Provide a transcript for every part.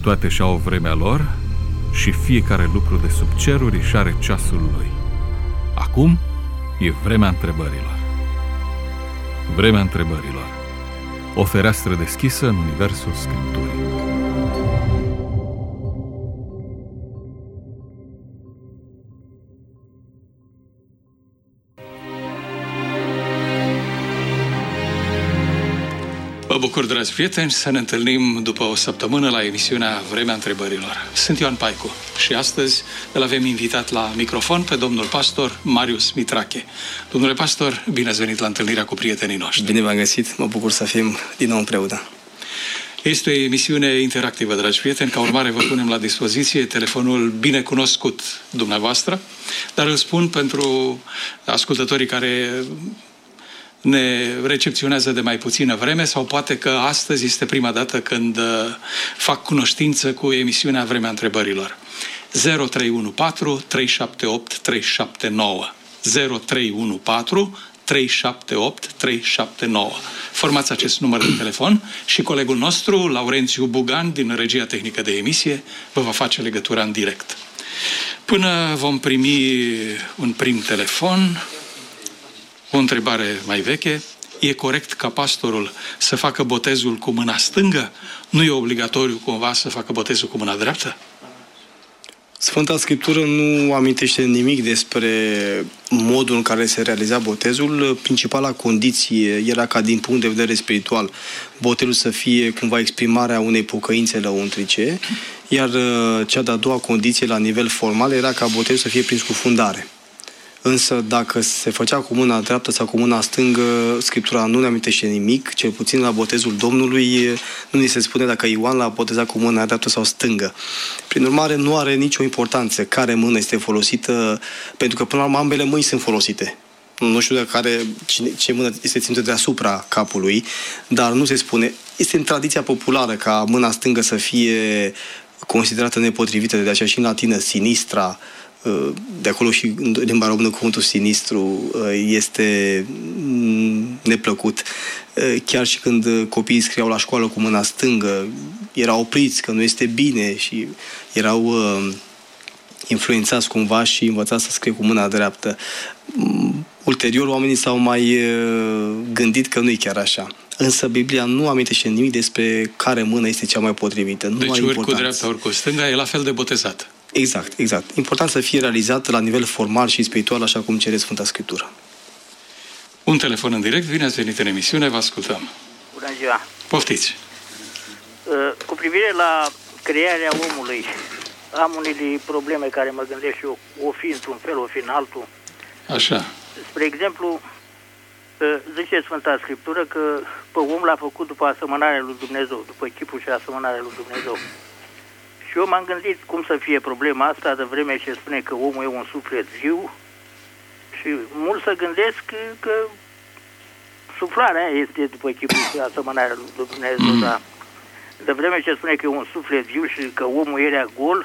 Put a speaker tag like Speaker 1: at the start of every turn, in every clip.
Speaker 1: toate și-au vremea lor și fiecare lucru de sub ceruri își are ceasul lui. Acum e vremea întrebărilor. Vremea întrebărilor. O fereastră deschisă în universul Scripturii.
Speaker 2: Mă bucur, dragi prieteni, să ne întâlnim după o săptămână la emisiunea Vremea Întrebărilor. Sunt Ioan Paicu și astăzi îl avem invitat la microfon pe domnul pastor Marius Mitrache. Domnule pastor, bine ați venit la întâlnirea cu prietenii noștri.
Speaker 3: Bine v-am găsit, mă bucur să fim din nou împreună.
Speaker 2: Este o emisiune interactivă, dragi prieteni, ca urmare vă punem la dispoziție telefonul binecunoscut dumneavoastră, dar îl spun pentru ascultătorii care ne recepționează de mai puțină vreme sau poate că astăzi este prima dată când fac cunoștință cu emisiunea Vremea Întrebărilor. 0314 378 379 0314 378 379. Formați acest număr de telefon și colegul nostru, Laurențiu Bugan, din Regia Tehnică de Emisie, vă va face legătura în direct. Până vom primi un prim telefon, o întrebare mai veche: e corect ca pastorul să facă botezul cu mâna stângă? Nu e obligatoriu cumva să facă botezul cu mâna dreaptă?
Speaker 3: Sfânta Scriptură nu amintește nimic despre modul în care se realiza botezul. Principala condiție era ca din punct de vedere spiritual botezul să fie cumva exprimarea unei pocăințe lăuntrice, iar cea de-a doua condiție la nivel formal era ca botezul să fie prin scufundare. Însă dacă se făcea cu mâna dreaptă sau cu mâna stângă, Scriptura nu ne amintește nimic, cel puțin la botezul Domnului nu ni se spune dacă Ioan l-a botezat cu mâna dreaptă sau stângă. Prin urmare, nu are nicio importanță care mână este folosită, pentru că până la urmă ambele mâini sunt folosite. Nu știu dacă ce mână este ținută deasupra capului, dar nu se spune. Este în tradiția populară ca mâna stângă să fie considerată nepotrivită, de aceea și în latină sinistra. De acolo și în limba română cuvântul sinistru este neplăcut. Chiar și când copiii scriau la școală cu mâna stângă, erau opriți că nu este bine și erau influențați cumva și învățați să scrie cu mâna dreaptă. Ulterior, oamenii s-au mai gândit că nu e chiar așa. Însă Biblia nu amintește nimic despre care mână este cea mai potrivită.
Speaker 2: Deci ori cu dreapta, ori cu stânga, e la fel de botezat.
Speaker 3: Exact. Important să fie realizat la nivel formal și spiritual, așa cum cere Sfânta Scriptură.
Speaker 2: Un telefon în direct, bine ați venit în emisiune, vă ascultăm.
Speaker 4: Bună ziua!
Speaker 2: Poftiți!
Speaker 4: Cu privire la crearea omului, am unele probleme care mă gândesc și eu, o fi într-un fel, o fi în altul.
Speaker 2: Așa.
Speaker 4: Spre exemplu, zice Sfânta Scriptură că pe om l-a făcut după asemănarea lui Dumnezeu, după chipul și asemănarea lui Dumnezeu. Și eu m-am gândit cum să fie problema asta, de vreme ce spune că omul e un suflet viu, și mult să gândesc că suflarea este după chipul și asemănarea lui Dumnezeu, dar de vreme ce spune că e un suflet viu și că omul era gol,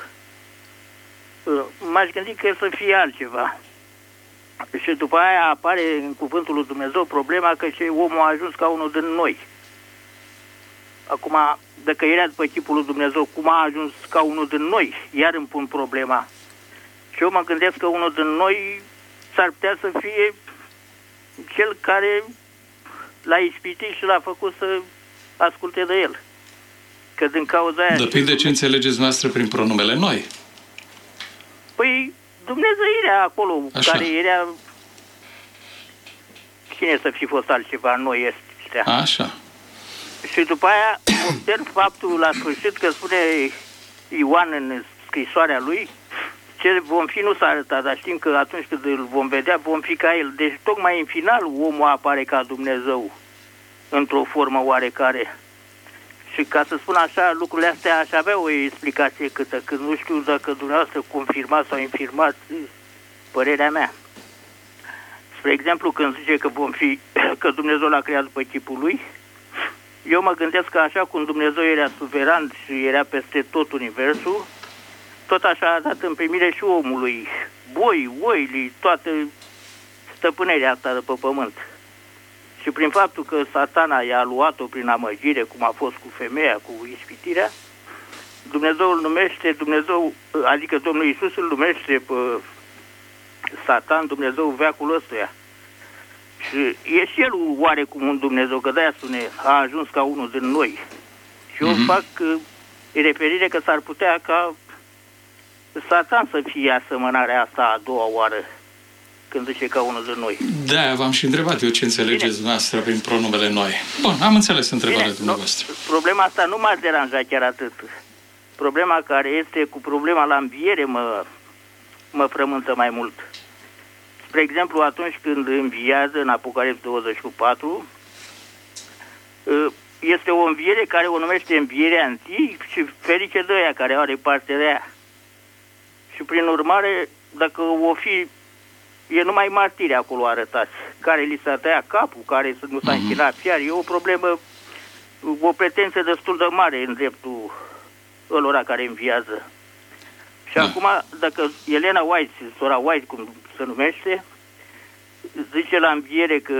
Speaker 4: m-aș gândi că să fie altceva. Și după aia apare în cuvântul lui Dumnezeu problema că omul a ajuns ca unul din noi. Acum, dacă era după chipul lui Dumnezeu, cum a ajuns ca unul din noi? Iar îmi pun problema. Și eu mă gândesc că unul din noi s-ar putea să fie cel care l-a ispitit și l-a făcut să asculte de el. Că din cauza aia...
Speaker 2: Depinde ce înțelegeți noastră prin pronumele noi.
Speaker 4: Păi, Dumnezeirea acolo, așa, care era... Cine să fi fost altceva? Noi ăștia.
Speaker 2: Așa.
Speaker 4: Și după aia observ faptul la sfârșit că spune Ioan în scrisoarea lui, ce vom fi nu s-a arătat, dar știm că atunci când îl vom vedea, vom fi ca el. Deci tocmai în final omul apare ca Dumnezeu, într-o formă oarecare. Și ca să spun așa, lucrurile astea aș avea o explicație câtă, când nu știu dacă dumneavoastră confirmați sau infirmați părerea mea. Spre exemplu, când zice că Dumnezeu l-a creat după chipul lui, eu mă gândesc că așa cum Dumnezeu era suveran și era peste tot universul, tot așa a dat în primire și omului boi, oili, toată stăpânerea asta de pe pământ. Și prin faptul că Satana i-a luat-o prin amăgire, cum a fost cu femeia, cu ispitirea, Dumnezeu îl numește adică Domnul Iisus îl numește pe Satan, Dumnezeu veacul ăstuia. Și e și el oarecum un Dumnezeu, că de-aia spune, a ajuns ca unul din noi. Și eu fac referire că s-ar putea ca Satan să fie asemănarea asta a doua oară, când zice ca unul din noi.
Speaker 2: Da, v-am și întrebat eu ce înțelegeți dumneavoastră prin pronumele noi. Bun, am înțeles întrebarea dumneavoastră.
Speaker 4: Problema asta nu m-a deranjat chiar atât. Problema care este cu problema la înviere mă frământă mai mult. Spre exemplu, atunci când înviază în Apocalipsa 24, este o înviere care o numește învierea întâi și ferice de aia care are parte de ea. Și prin urmare, dacă o fi, e numai martiri acolo arătați, care li s-a tăiat capul, care nu s-a închinat chiar, e o problemă, o pretenție destul de mare în dreptul ălora care înviază. Și acum, dacă Elena White, sora White, cum se numește, zice la înviere că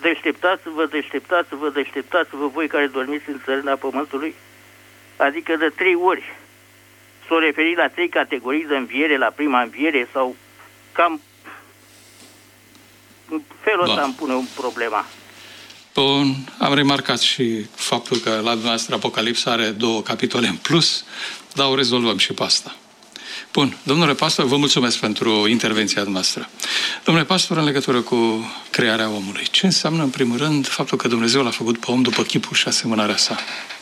Speaker 4: deșteptați-vă voi care dormiți în țărâna pământului, adică de 3 ori. S-o referit la 3 categorii de înviere, la prima înviere, sau cam în felul ăsta îmi pune un problema.
Speaker 2: Bun, am remarcat și faptul că la dumneavoastră Apocalipsa are 2 capitole în plus, dar o rezolvăm și pe asta. Bun, domnule pastor, vă mulțumesc pentru intervenția noastră. Domnule pastor, în legătură cu crearea omului, ce înseamnă, în primul rând, faptul că Dumnezeu l-a făcut pe om după chipul și asemănarea sa?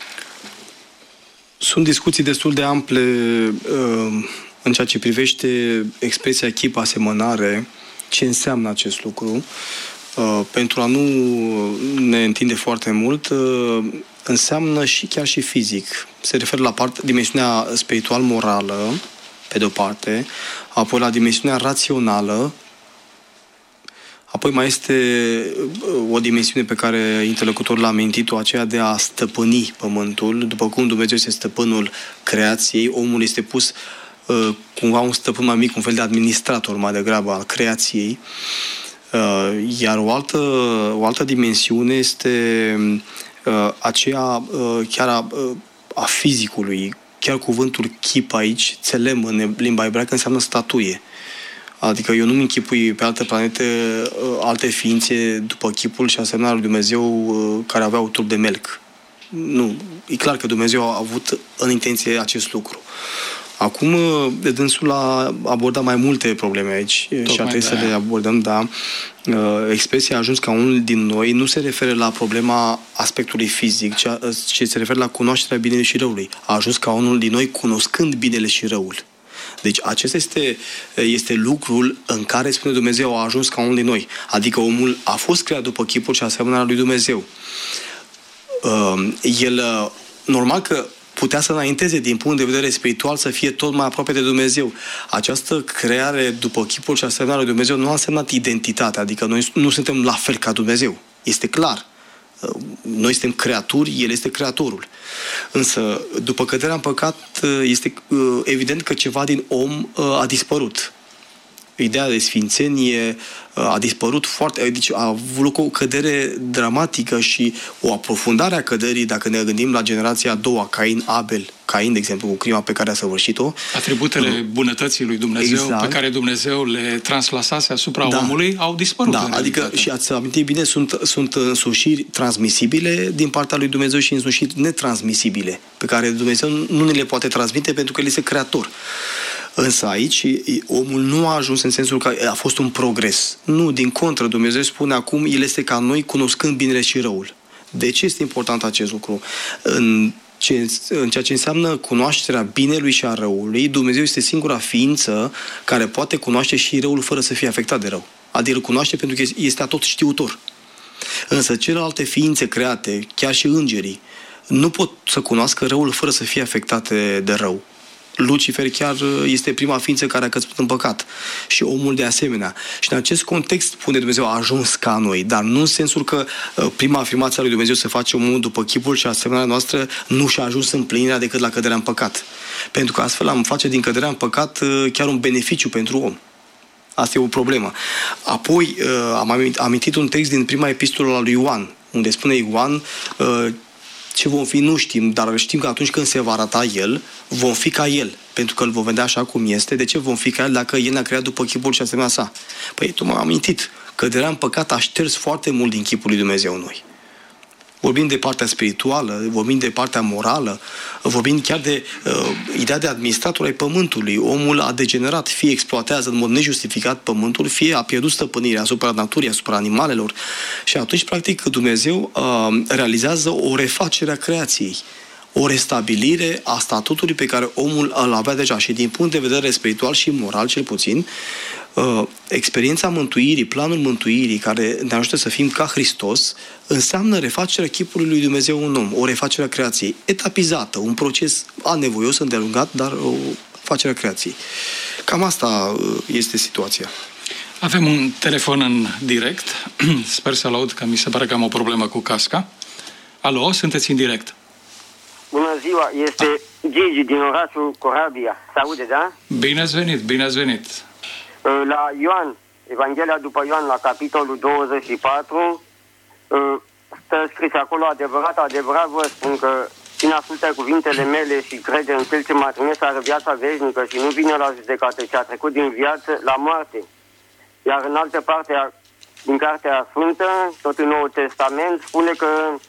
Speaker 3: Sunt discuții destul de ample în ceea ce privește expresia chip asemănare, ce înseamnă acest lucru. Pentru a nu ne întinde foarte mult, înseamnă și chiar și fizic. Se referă la dimensiunea spiritual-morală, pe de o parte, apoi la dimensiunea rațională, apoi mai este o dimensiune pe care interlocutorul l-a amintit-o, aceea de a stăpâni pământul. După cum Dumnezeu este stăpânul creației, omul este pus cumva un stăpân mai mic, un fel de administrator mai degrabă al creației. Iar o altă dimensiune este aceea chiar a fizicului. Chiar cuvântul chip aici, tselem în limba ebraică, înseamnă statuie. Adică eu nu-mi închipui pe alte planete alte ființe după chipul și asemănarea lui Dumnezeu care aveau trup de melc. Nu. E clar că Dumnezeu a avut în intenție acest lucru. Acum, dânsul a abordat mai multe probleme aici și trebuie să le abordăm, da. Expresia a ajuns ca unul din noi nu se referă la problema aspectului fizic, ci se referă la cunoașterea binelui și răului. A ajuns ca unul din noi cunoscând binele și răul. Deci acesta este lucrul în care, spune Dumnezeu, a ajuns ca unul din noi. Adică omul a fost creat după chipul și asemănarea lui Dumnezeu. El, normal că putea să înainteze din punct de vedere spiritual, să fie tot mai aproape de Dumnezeu. Această creare după chipul și asemănarea lui Dumnezeu nu a însemnat identitatea, adică noi nu suntem la fel ca Dumnezeu. Este clar. Noi suntem creaturi, El este creatorul. Însă, după căderea în păcat, este evident că ceva din om a dispărut. Ideea de sfințenie a dispărut deci a avut loc o cădere dramatică și o aprofundare a căderii, dacă ne gândim la generația a doua, Cain-Abel. Cain, de exemplu, cu crima pe care a săvârșit-o.
Speaker 2: Atributele bunătății lui Dumnezeu, pe care Dumnezeu le translasase asupra omului, au dispărut.
Speaker 3: Da, adică, și ați amintit bine, sunt însușiri transmisibile din partea lui Dumnezeu și însușiri netransmisibile, pe care Dumnezeu nu ne le poate transmite pentru că El este creator. Însă aici omul nu a ajuns în sensul că a fost un progres. Nu, din contră, Dumnezeu spune acum, El este ca noi cunoscând binele și răul. De ce este important acest lucru? În ceea ce înseamnă cunoașterea binelui și a răului, Dumnezeu este singura ființă care poate cunoaște și răul fără să fie afectat de rău. Adică îl cunoaște pentru că este atot știutor. Însă celelalte ființe create, chiar și îngerii, nu pot să cunoască răul fără să fie afectate de rău. Lucifer chiar este prima ființă care a căzut în păcat. Și omul de asemenea. Și în acest context, spune Dumnezeu, a ajuns ca noi. Dar nu în sensul că prima afirmație a lui Dumnezeu să face omul după chipul și asemenea noastră nu și-a ajuns împlinirea decât la căderea în păcat. Pentru că astfel am face din căderea în păcat chiar un beneficiu pentru om. Asta e o problemă. Apoi am amintit un text din prima epistolă a lui Ioan, unde spune Ioan Ce vom fi nu știm, dar știm că atunci când se va arăta El, vom fi ca El, pentru că îl vom vedea așa cum este. De ce vom fi ca El dacă El ne-a creat după chipul și asemenea sa? Păi tu m-am amintit, căderea în păcat a șters foarte mult din chipul lui Dumnezeu în noi. Vorbim de partea spirituală, vorbim de partea morală, vorbim chiar de ideea de administrator ai pământului. Omul a degenerat, fie exploatează în mod nejustificat pământul, fie a pierdut stăpânirea asupra naturii, asupra animalelor. Și atunci, practic, Dumnezeu realizează o refacere a creației, o restabilire a statutului pe care omul îl avea deja. Și din punct de vedere spiritual și moral, cel puțin, experiența mântuirii, planul mântuirii care ne ajută să fim ca Hristos, înseamnă refacerea chipului lui Dumnezeu în om, o refacere a creației, etapizată, un proces anevoios, îndelungat, dar o refacere a creației. Cam asta este situația.
Speaker 2: Avem un telefon în direct. Sper să-l aud, că mi se pare că am o problemă cu casca. Alo, sunteți în direct.
Speaker 5: Bună ziua, este Gigi din orașul Corabia. Se aude, da?
Speaker 2: Bine ați venit, bine ați venit.
Speaker 5: La Ioan, Evanghelia după Ioan, la capitolul 24, stă scris acolo: adevărat, adevărat vă spun că cine ascultă cuvintele mele și crede în Cel ce m-a trimis are viața veșnică și nu vine la judecată, ci a trecut din viață la moarte. Iar în altă parte, din Cartea Sfântă, tot în Noul Testament, spune că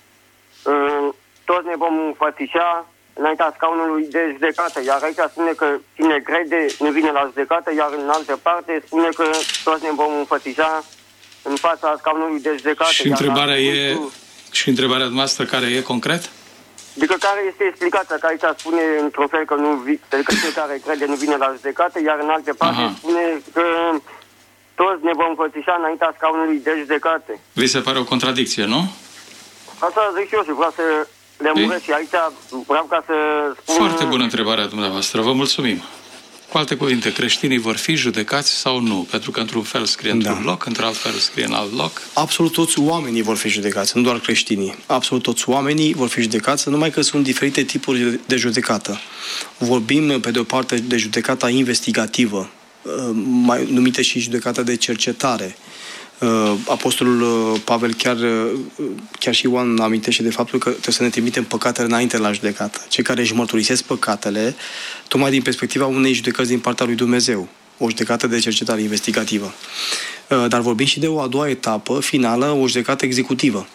Speaker 5: toți ne vom înfățișa înaintea scaunului de judecată. Iar aici spune că cine crede nu vine la judecată, iar în altă parte spune că toți ne vom înfățișa în fața scaunului de judecată.
Speaker 2: Și întrebarea noastră care e concret?
Speaker 5: Adică care este explicația, că aici spune într-un fel că cel care crede nu vine la judecată, iar în altă parte spune că toți ne vom înfățișa înaintea scaunului de judecată.
Speaker 2: Vi se pare o contradicție, nu?
Speaker 5: Asta zic și eu și vreau să le muresc și aici vreau ca să spun...
Speaker 2: Foarte bună întrebarea dumneavoastră, vă mulțumim. Cu alte cuvinte, creștinii vor fi judecați sau nu? Pentru că într-un fel scrie într-un loc, într-alt fel scrie în alt loc.
Speaker 3: Absolut toți oamenii vor fi judecați, nu doar creștinii. Absolut toți oamenii vor fi judecați, numai că sunt diferite tipuri de judecată. Vorbim, pe de o parte, de judecata investigativă, mai numită și judecata de cercetare. Apostolul Pavel chiar și Ioan amintește de faptul că trebuie să ne trimitem păcatele înainte la judecată. Cei care își mărturisesc păcatele, tocmai din perspectiva unei judecăți din partea lui Dumnezeu, o judecată de cercetare investigativă. Dar vorbim și de o a doua etapă finală, o judecată executivă.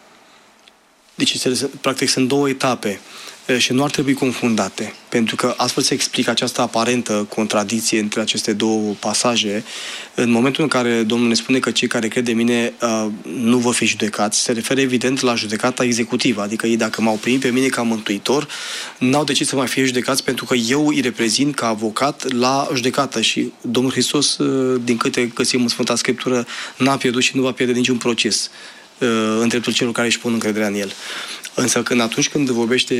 Speaker 3: Deci, practic, sunt două etape și nu ar trebui confundate, pentru că astfel se explică această aparentă contradicție între aceste două pasaje. În momentul în care Domnul ne spune că cei care cred în mine nu vor fi judecați, se referă evident la judecata executivă, adică ei, dacă m-au primit pe mine ca mântuitor, n-au decis să mai fie judecați, pentru că eu îi reprezint ca avocat la judecată și Domnul Hristos, din câte găsim în Sfânta Scriptură, n-a pierdut și nu va pierde niciun proces în dreptul celor care își pun încrederea în El. Însă atunci când vorbește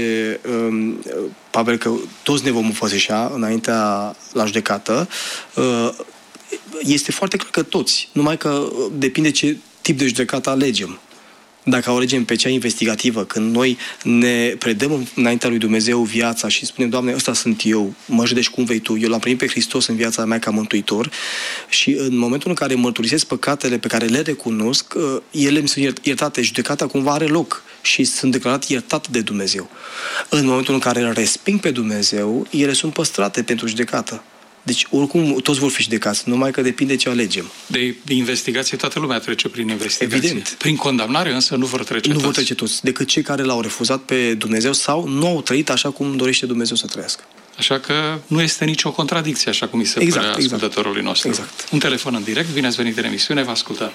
Speaker 3: Pavel că toți ne vom înfățișa înaintea la judecată, este foarte clar că toți, numai că depinde ce tip de judecată alegem. Dacă o alegem pe cea investigativă, când noi ne predăm înaintea lui Dumnezeu viața și spunem: Doamne, ăsta sunt eu, mă judești cum vrei Tu, eu l-am primit pe Hristos în viața mea ca mântuitor, și în momentul în care mărturisesc păcatele pe care le recunosc, ele îmi sunt iertate, judecata cumva are loc și sunt declarat iertat de Dumnezeu. În momentul în care îl resping pe Dumnezeu, ele sunt păstrate pentru judecată. Deci, oricum, toți vor fi judecați, numai că depinde ce alegem.
Speaker 2: De investigație, toată lumea trece prin investigație.
Speaker 3: Evident.
Speaker 2: Prin condamnare, însă, nu vor trece toți.
Speaker 3: Nu vor trece toți, decât cei care l-au refuzat pe Dumnezeu sau nu au trăit așa cum dorește Dumnezeu să trăiască.
Speaker 2: Așa că nu este nicio contradicție, așa cum mi se pare ascultătorului nostru.
Speaker 3: Exact.
Speaker 2: Un telefon în direct, bine ați venit în emisiune, vă ascultăm.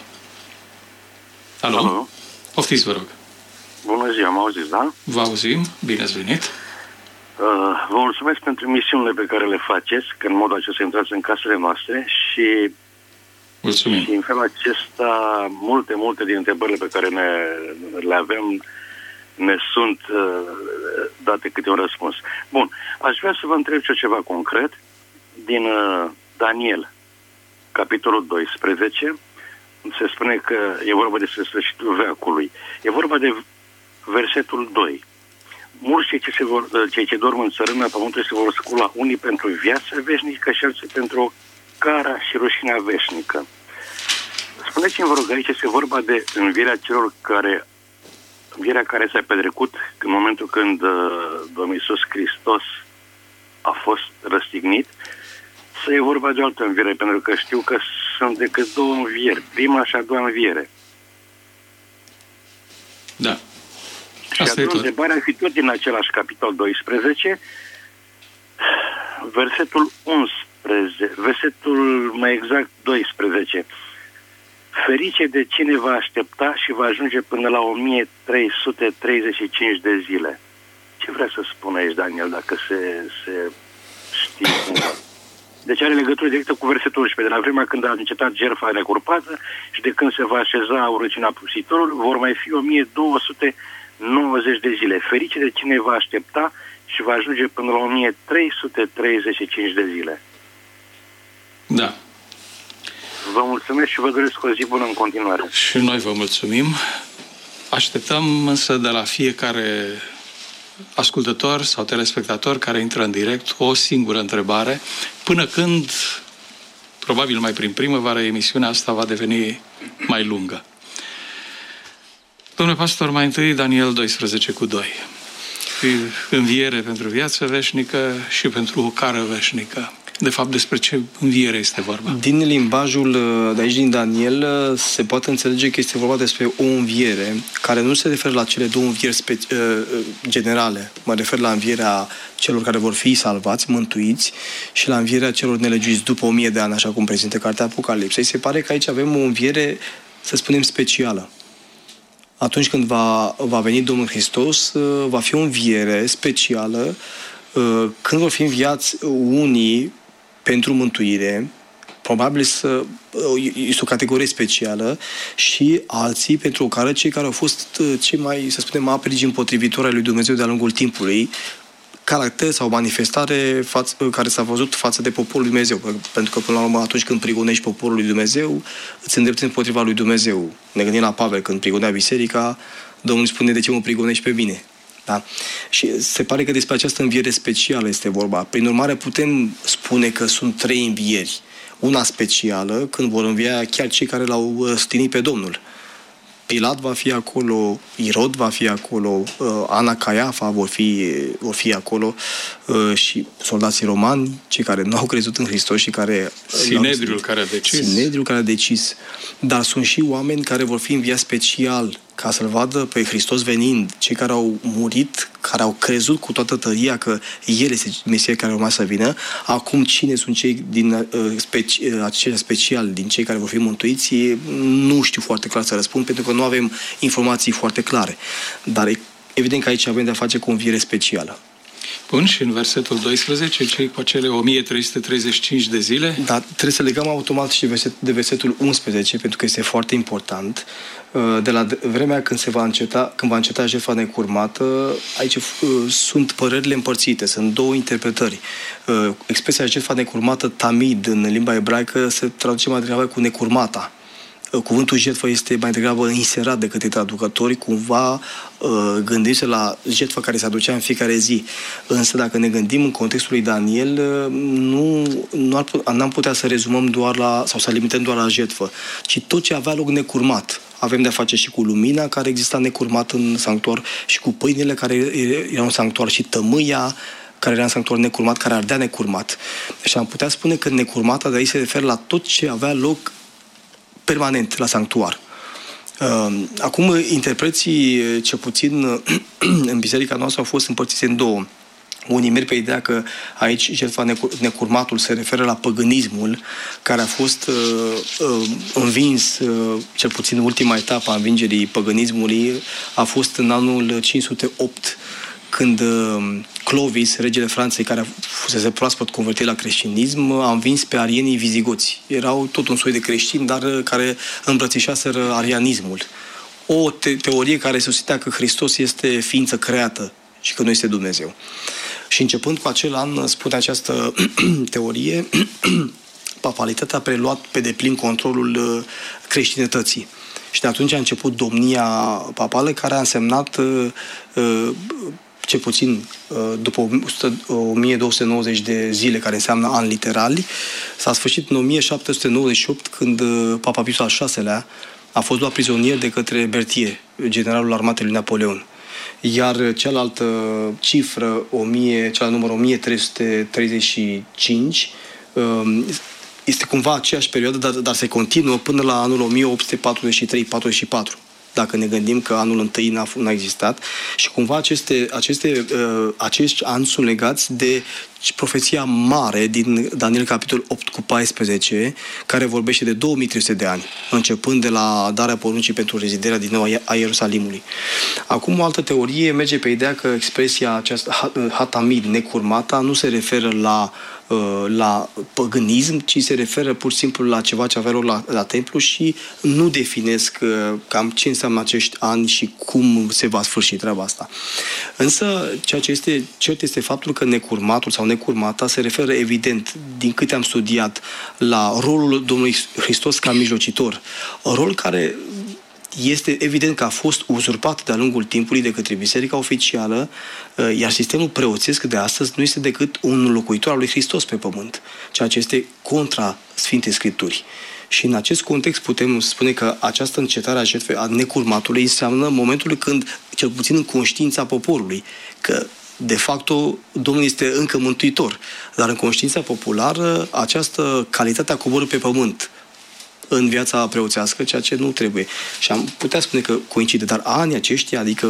Speaker 2: Alo? Poftiți, vă rog.
Speaker 6: Bună ziua, mă auziți, da?
Speaker 2: Vă auzim, bine ați venit.
Speaker 6: Vă mulțumesc pentru emisiunile pe care le faceți, că în modul acesta intrați în casele noastre și
Speaker 2: mulțumim.
Speaker 6: Și în felul acesta multe din întrebările pe care le avem ne sunt date câte un răspuns. Bun, aș vrea să vă întreb ceva concret din Daniel, capitolul 12. Se spune că e vorba despre sfârșitul veacului. E vorba de versetul 2. Mulți cei ce dorm în țărâna pământului se vor scula, unii pentru viața veșnică și alții pentru cara și rușinea veșnică. Spuneți-mi, vă rog, aici este vorba de învierea celor care învierea care s-a petrecut în momentul când Domnul Iisus Hristos a fost răstignit, să e vorba de o altă înviere, pentru că știu că sunt decât două învieri, prima și a doua înviere.
Speaker 2: Da.
Speaker 6: Și atunci întrebarea ar fi tot din același capitol 12, versetul 11, versetul mai exact 12. Ferice de cine va aștepta și va ajunge până la 1335 de zile. Ce vrea să spună aici, Daniel, dacă se știe cumva? Deci are legătură directă cu versetul 11. De la vremea când a încetat jertfa necurpată și de când se va așeza urăciunea pusitorul, vor mai fi 1290 de zile. Ferice de cine va aștepta și va ajunge până la 1335 de zile.
Speaker 2: Da.
Speaker 6: Vă mulțumesc și vă doresc o zi bună în continuare.
Speaker 2: Și noi vă mulțumim. Așteptăm însă de la fiecare ascultător sau telespectator care intră în direct o singură întrebare, până când, probabil mai prin primăvară, emisiunea asta va deveni mai lungă. Domnule pastor, mai întâi Daniel 12:2. Înviere pentru viață veșnică și pentru o cară veșnică. De fapt, despre ce înviere este vorba?
Speaker 3: Din limbajul de aici, din Daniel, se poate înțelege că este vorba despre o înviere care nu se referă la cele două învieri generale. Mă refer la învierea celor care vor fi salvați, mântuiți, și la învierea celor nelegiuiți după 1000 de ani, așa cum prezintă cartea Apocalipsei. Se pare că aici avem o înviere, să spunem, specială. Atunci când va veni Domnul Hristos, va fi o înviere specială, când vor fi înviați unii pentru mântuire, probabil este o categorie specială, și alții pentru o cară, cei care au fost cei mai, să spunem, aprigi împotrivitori ai lui Dumnezeu de-a lungul timpului, caracter sau manifestare care s-a văzut față de poporul lui Dumnezeu. Pentru că, până la urmă, atunci când prigonești poporul lui Dumnezeu, îți îndrepți împotriva lui Dumnezeu. Ne gândim la Pavel, când prigonea biserica, Domnul spune: de ce mă prigonești pe mine? Da? Și se pare că despre această înviere specială este vorba. Prin urmare, putem spune că sunt 3 învieri. Una specială, când vor învia chiar cei care l-au răstignit pe Domnul. Pilat va fi acolo, Irod va fi acolo, Ana, Caiafa vor fi acolo, și soldații romani, cei care nu au crezut în Hristos și care...
Speaker 2: Sinedriul care a decis. Dar sunt și oameni care vor fi înviați special ca să-L vadă pe Hristos venind, cei care au murit, care au crezut cu toată tăria că El este Mesia care urma să vină. Acum, cine sunt cei din aceia special, din cei care vor fi mântuiți, nu știu foarte clar să răspund, pentru că nu avem informații foarte clare. Dar evident că aici avem de-a face cu o înviere specială. Bun, și în versetul 12, cei cu acele 1335 de zile?
Speaker 3: Da, trebuie să legăm automat și de versetul 11, pentru că este foarte important. De la vremea când va înceta jertfa necurmată, aici sunt părerile împărțite, sunt două interpretări. Expresia jertfa necurmată, tamid, în limba ebraică, se traduce mai degrabă cu necurmata. Cuvântul jertfă este mai degrabă inserat de către traducători, cumva gândiți la jertfa care se aducea în fiecare zi. Însă dacă ne gândim în contextul lui Daniel, n-am putea să rezumăm sau să limităm doar la jertfă, ci tot ce avea loc necurmat. Avem de-a face și cu lumina care exista necurmat în sanctuar, și cu pâinile care erau în sanctuar, și tămâia care era în sanctuar necurmat, care ardea necurmat. Deci am putea spune că necurmata de aici se referă la tot ce avea loc permanent la sanctuar. Acum, interpreții, ce puțin în biserica noastră, au fost împărțiți în două. Unii merg pe ideea că aici jertfa necurmatul se referă la păgânismul, care a fost învins, cel puțin ultima etapă a învingerii păgânismului a fost în anul 508, când Clovis, regele Franței, care fusese proaspăt convertit la creștinism, a învins pe arienii vizigoți. Erau tot un soi de creștini, dar care îmbrățișaseră arianismul. O teorie care susținea că Hristos este ființă creată și că nu este Dumnezeu. Și începând cu acel an, spune această teorie, papalitatea a preluat pe deplin controlul creștinătății. Și de atunci a început domnia papală, care a însemnat cel puțin după 1290 de zile, care înseamnă ani literali. S-a sfârșit în 1798, când Papa Pius al VI-lea A fost luat prizonier de către Berthier, generalul armatei lui Napoleon. Iar cealaltă cifră, cea număr 1335, este cumva aceeași perioadă, dar se continuă până la anul 1843-44. Dacă ne gândim că anul întâi n-a existat. Și cumva acești ani sunt legați de profeția mare din Daniel capitolul 8:14, care vorbește de 2300 de ani, începând de la darea poruncii pentru reziderea din nou a Ierusalimului. Acum o altă teorie merge pe ideea că expresia aceasta, hatamid, necurmata, nu se referă la păgânism, ci se referă pur și simplu la ceva ce avea loc la templu și nu definesc cam ce înseamnă acești ani și cum se va sfârși treaba asta. Însă, ceea ce este cert este faptul că necurmatul sau necurmata se referă evident, din câte am studiat, la rolul Domnului Hristos ca mijlocitor. Rol care este evident că a fost uzurpat de-a lungul timpului de către Biserica oficială, iar sistemul preoțesc de astăzi nu este decât un locuitor al lui Hristos pe pământ, ceea ce este contra Sfintei Scripturi. Și în acest context putem spune că această încetare a jertfei a necurmatului înseamnă momentul când, cel puțin în conștiința poporului, că de fapt Domnul este încă mântuitor, dar în conștiința populară această calitate a coborât pe pământ în viața preoțească, ceea ce nu trebuie. Și am putea spune că coincide, dar anii aceștia, adică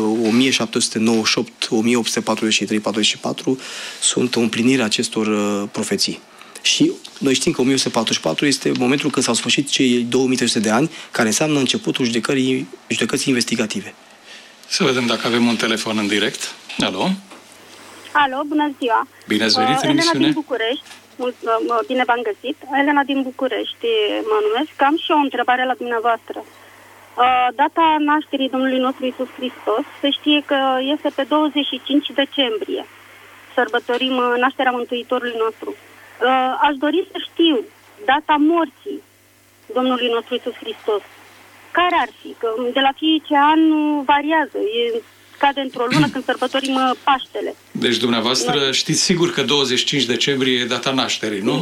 Speaker 3: 1798, 1843, 44, sunt o împlinire a acestor profeții. Și noi știm că 1844 este momentul când s-au sfârșit cei 2300 de ani, care înseamnă începutul judecății investigative.
Speaker 2: Să vedem dacă avem un telefon în direct. Alo?
Speaker 7: Alo, bună ziua!
Speaker 2: Bine ați venit în emisiune.
Speaker 7: Elena din București. Bine v-am găsit. Elena din București mă numesc. Am și o întrebare la dumneavoastră. Data nașterii Domnului nostru Iisus Hristos se știe că este pe 25 decembrie. Sărbătorim nașterea Mântuitorului nostru. Aș dori să știu data morții Domnului nostru Iisus Hristos. Care ar fi? Că de la fiecare an variază. Cade într-o lună când sărbătorim Paștele.
Speaker 2: Deci dumneavoastră știți sigur că 25 decembrie e data nașterii, nu?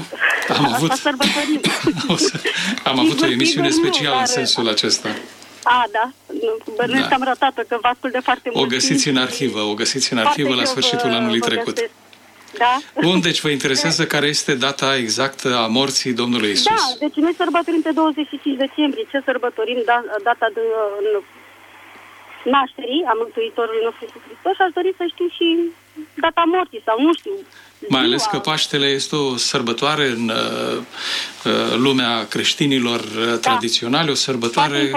Speaker 2: Am avut o emisiune specială în sensul acesta.
Speaker 7: Da. Bănuiesc că am ratat-o, că vă ascult de foarte mult.
Speaker 2: O găsiți în arhivă la sfârșitul anului trecut.
Speaker 7: Da?
Speaker 2: Bun, deci vă interesează care este data exactă a morții Domnului Iisus?
Speaker 7: Da, deci noi sărbătorim pe 25 decembrie. Ce sărbătorim? Data de nașterii a Mântuitorului nostru Iisus Hristos și aș dori să știu și data morții sau nu știu.
Speaker 2: Mai ales că Paștele este o sărbătoare în lumea creștinilor tradiționali, o sărbătoare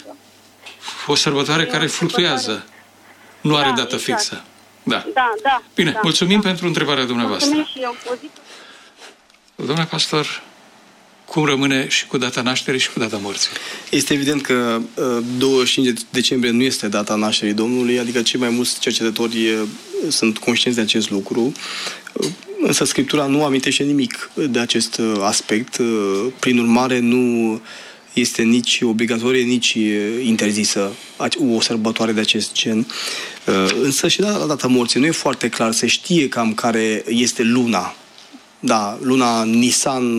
Speaker 2: care fluctuează. Nu are dată fixă. Da. Bine, mulțumim pentru întrebarea dumneavoastră.
Speaker 7: Mulțumim și eu.
Speaker 2: Domnule pastor, cum rămâne și cu data nașterii și cu data morții?
Speaker 3: Este evident că 25 decembrie nu este data nașterii Domnului, adică cei mai mulți cercetători sunt conștienți de acest lucru, însă Scriptura nu amintește nimic de acest aspect. Prin urmare, nu este nici obligatorie, nici interzisă o sărbătoare de acest gen. Însă și la data morții nu e foarte clar, se știe cam care este luna. Da, luna Nisan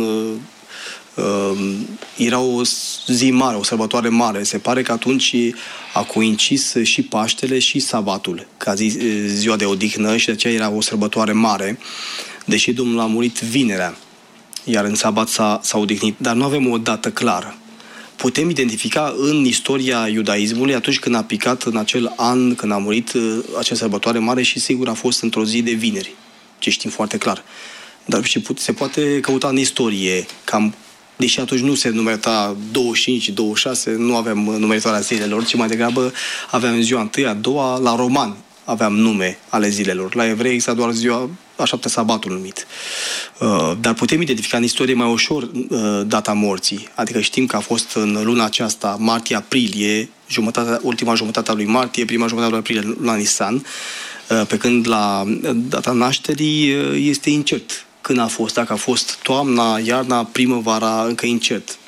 Speaker 3: era o zi mare, o sărbătoare mare. Se pare că atunci a coincis și Paștele și Sabatul, ca ziua de odihnă, și de aceea era o sărbătoare mare, deși Domnul a murit vinerea, iar în Sabat s-a odihnit. Dar nu avem o dată clară. Putem identifica în istoria iudaismului atunci când a picat în acel an, când a murit acea sărbătoare mare, și sigur a fost într-o zi de vineri, ce știm foarte clar. Dar și se poate căuta în istorie, cam, deși atunci nu se numerata 25, 26, nu aveam numeritoarea zilelor, ci mai degrabă aveam ziua 1, a 2, la romani aveam nume ale zilelor. La evrei exista doar ziua a 7-a, sabatul numit. Dar putem identifica în istorie mai ușor data morții. Adică știm că a fost în luna aceasta, martie-aprilie, ultima jumătate a lui martie, prima jumătate a lui aprilie, la Nisan, pe când la data nașterii este incert. Când a fost, dacă a fost toamna, iarna, primăvara, încă incert.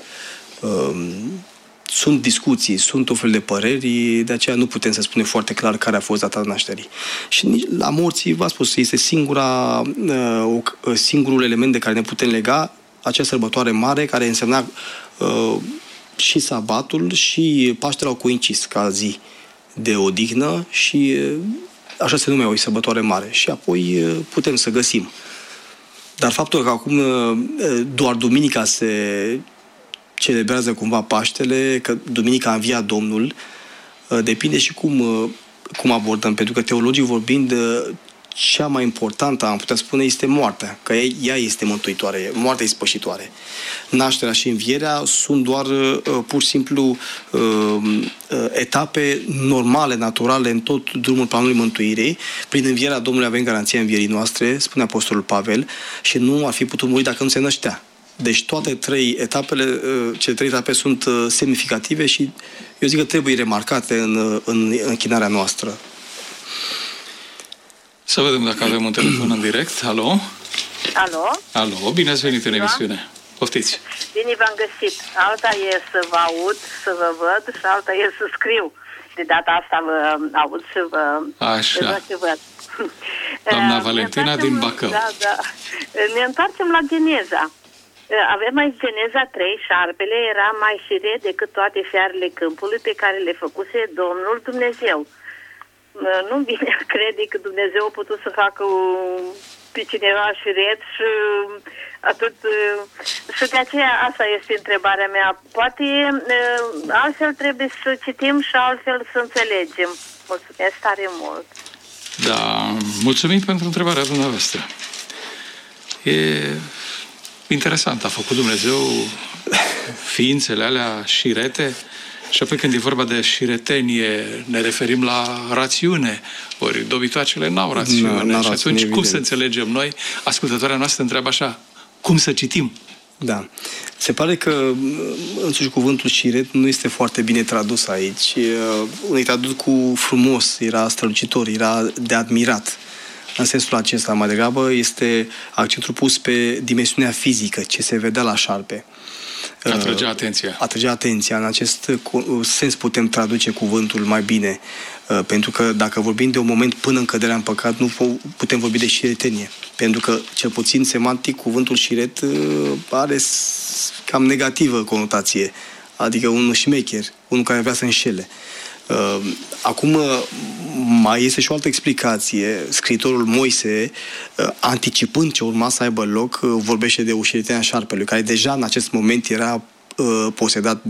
Speaker 3: Sunt discuții, sunt o fel de păreri, de aceea nu putem să spunem foarte clar care a fost data nașterii. Și la morții, v-am spus, este singurul element de care ne putem lega, acea sărbătoare mare, care însemna și sabatul și Paștele au coincis ca zi de odihnă și așa se numea o sărbătoare mare. Și apoi putem să găsim. Dar faptul că acum doar duminica se celebrează cumva Paștele, că duminica a înviat Domnul, depinde și cum abordăm. Pentru că teologii vorbind, cea mai importantă, am putea spune, este moartea. Că ea este mântuitoare, moartea e spășitoare. Nașterea și învierea sunt doar pur și simplu etape normale, naturale în tot drumul planului mântuirii. Prin învierea Domnului avem garanția învierii noastre, spune Apostolul Pavel, și nu ar fi putut muri dacă nu se năștea. Deci toate cele trei etape sunt semnificative și eu zic că trebuie remarcate în închinarea noastră.
Speaker 2: Să vedem dacă avem un telefon în direct. Alo?
Speaker 8: Alo?
Speaker 2: Alo, bine ați venit în emisiune. Poftiți.
Speaker 8: Bine v-am găsit. Alta e să vă aud, să vă văd și alta e să scriu. De data asta vă aud și vă văd.
Speaker 2: Doamna Valentina din Bacău.
Speaker 8: Da. Ne întoarcem la Geneza. Avem aici Geneza 3, șarpele era mai șiret decât toate fiarele câmpului pe care le făcuse Domnul Dumnezeu. Nu bine crede că Dumnezeu a putut să facă pe cineva șiret și atât. Și de aceea asta este întrebarea mea. Poate altfel trebuie să citim și altfel să înțelegem. Mulțumesc tare mult.
Speaker 2: Da, mulțumim pentru întrebarea dumneavoastră. E interesant, a făcut Dumnezeu ființele alea șirete. Și apoi când e vorba de șiretenie, ne referim la rațiune. Ori dobitoacele n-au rațiune. Și atunci cum să înțelegem noi? Ascultătoarea noastră întreabă așa, cum să citim?
Speaker 3: Da. Se pare că însuși cuvântul șiret nu este foarte bine tradus aici. Unul e tradus cu frumos, era strălucitor, era de admirat. În sensul acesta, mai degrabă, este accentul pus pe dimensiunea fizică, ce se vedea la șarpe.
Speaker 2: Atrăgea atenția.
Speaker 3: Atrăgea atenția. În acest sens putem traduce cuvântul mai bine. Pentru că dacă vorbim de un moment până în căderea în păcat, nu putem vorbi de șiretenie. Pentru că, cel puțin semantic, cuvântul șiret are cam negativă conotație. Adică unul șmecher, unul care vrea să înșele. Acum mai este și o altă explicație. Scriitorul Moise, anticipând ce urma să aibă loc, vorbește de ușiretenia șarpelui, care deja în acest moment era posedat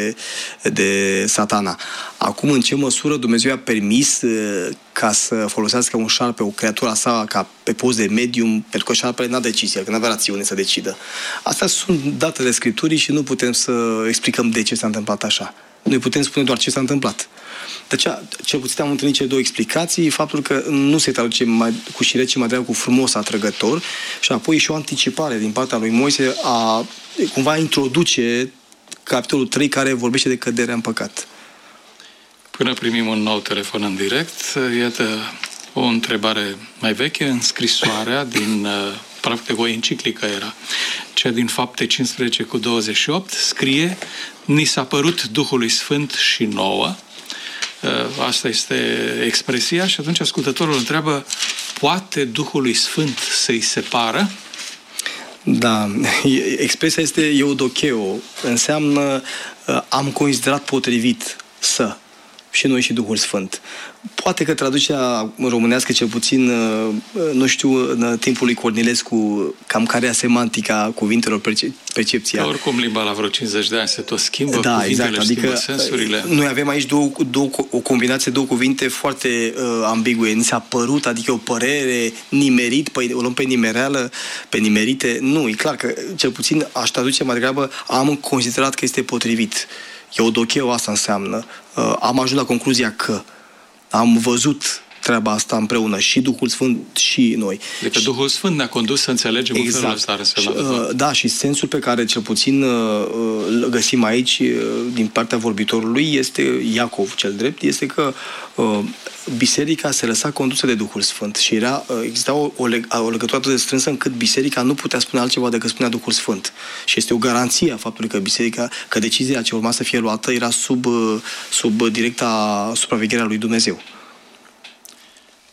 Speaker 3: de Satana. Acum, în ce măsură Dumnezeu a permis ca să folosească un șarpe, o creatură a sa, ca pe post de medium, pentru că șarpele n-a decizie, că n-avea rațiune să decidă. Astea sunt datele Scripturii și nu putem să explicăm de ce s-a întâmplat așa. Noi putem spune doar ce s-a întâmplat. De aceea, cel puțin am întâlnit cele două explicații, faptul că nu se traduce cu șiret, ci mai degrabă cu frumos, atrăgător, și apoi și o anticipare din partea lui Moise a cumva introduce capitolul 3 care vorbește de căderea în păcat.
Speaker 2: Până primim un nou telefon în direct, iată o întrebare mai veche în scrisoarea din, practic o enciclică era, cea din Fapte 15:28, scrie: ni s-a părut Duhului Sfânt și nouă. Asta este expresia și atunci ascultătorul întreabă, poate Duhului Sfânt să-i separă?
Speaker 3: Da, expresia este eudocheo, înseamnă am considerat potrivit să, și noi și Duhul Sfânt. Poate că traducerea românească, cel puțin, nu știu, în timpul lui Cornilescu, cam care era semantica cuvintelor, percepția.
Speaker 2: Că oricum limba la vreo 50 de ani se tot schimbă,
Speaker 3: da,
Speaker 2: cuvintele
Speaker 3: exact,
Speaker 2: schimbă
Speaker 3: adică
Speaker 2: sensurile.
Speaker 3: Noi avem aici o combinație de două cuvinte foarte ambigue. Ni s-a părut, adică o părere, nimerit, o luăm pe nimereală, pe nimerite. Nu, e clar că, cel puțin, aș traduce mai degrabă, am considerat că este potrivit. Eudocheo asta înseamnă. Am ajuns la concluzia că am văzut treaba asta împreună, și Duhul Sfânt și noi.
Speaker 2: Adică Duhul Sfânt ne-a condus să înțelegem
Speaker 3: exact.
Speaker 2: În felul ăsta.
Speaker 3: Da, și sensul pe care cel puțin îl găsim aici din partea vorbitorului este Iacov cel drept, este că biserica se lăsa condusă de Duhul Sfânt și exista o legătură atât de strânsă încât biserica nu putea spune altceva decât spunea Duhul Sfânt. Și este o garanție a faptului că decizia ce urma să fie luată era sub directa supravegherea lui Dumnezeu.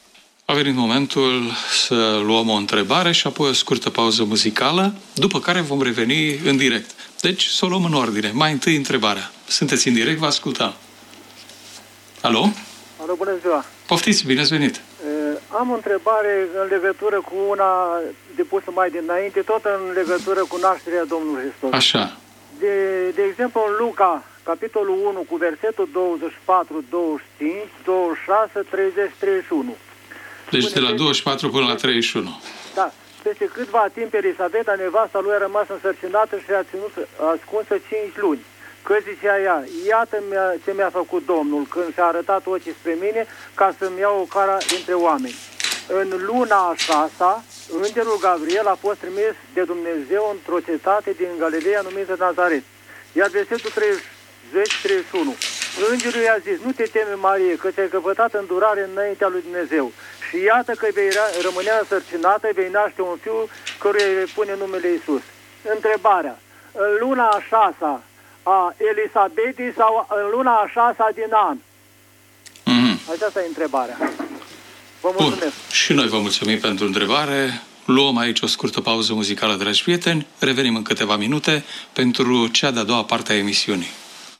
Speaker 2: A venit momentul să luăm o întrebare și apoi o scurtă pauză muzicală, după care vom reveni în direct. Deci să o luăm în ordine. Mai întâi întrebarea. Sunteți în direct, vă ascultăm. Alo?
Speaker 9: Alo, bună ziua!
Speaker 2: Poftiți, bine ați venit!
Speaker 9: Am o întrebare în legătură cu una depusă mai dinainte, tot în legătură cu nașterea Domnului Hristos.
Speaker 2: Așa.
Speaker 9: De exemplu, în Luca, capitolul 1, cu versetul 24, 25, 26, 30, 31.
Speaker 2: Deci de la 24 până la 31.
Speaker 9: Da. Peste câtva timp, Elisabeta, nevasta lui, a rămas însărcinată și a ținut ascunsă 5 luni. Că zicea ea, iată ce mi-a făcut Domnul când și-a arătat ochii spre mine ca să-mi iau o cara dintre oameni. În luna a 6-a, îngerul Gabriel a fost trimis de Dumnezeu într-o cetate din Galileea numită Nazaret. Iar versetul 30-31. Îngerul i-a zis, nu te teme, Marie, că ți-ai căpătat îndurare înaintea lui Dumnezeu. Și iată că vei rămânea însărcinată, vei naște un fiu căruia îi pune numele Iisus. Întrebarea, în luna a 6-a a Elisabetei sau în luna a 6-a din an? Aceasta e întrebarea. Vă mulțumesc.
Speaker 2: Bun. Și noi vă mulțumim pentru întrebare. Luăm aici o scurtă pauză muzicală, dragi prieteni. Revenim în câteva minute pentru cea de-a doua parte a emisiunii.